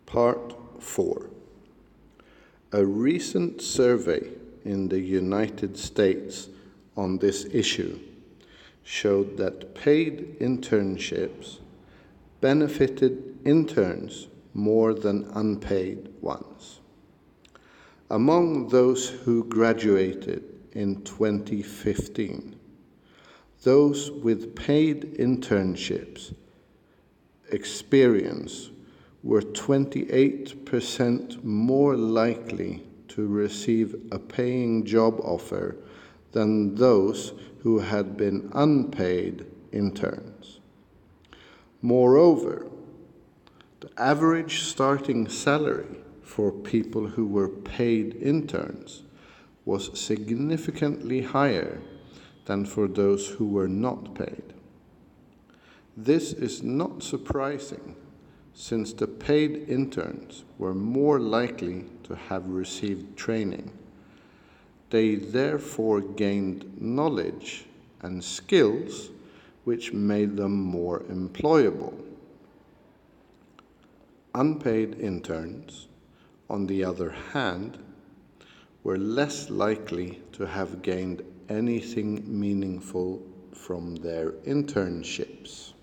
Part 4. A recent survey in the United States on this issue showed that paid internships benefited interns more than unpaid ones. Among those who graduated in 2015, those with paid internships experience were 28% more likely to receive a paying job offer than those who had been unpaid interns. Moreover, the average starting salary for people who were paid interns was significantly higher than for those who were not paid. This is not surprising, since the paid interns were more likely to have received training. They therefore gained knowledge and skills which made them more employable. Unpaid interns, on the other hand, were less likely to have gained anything meaningful from their internships.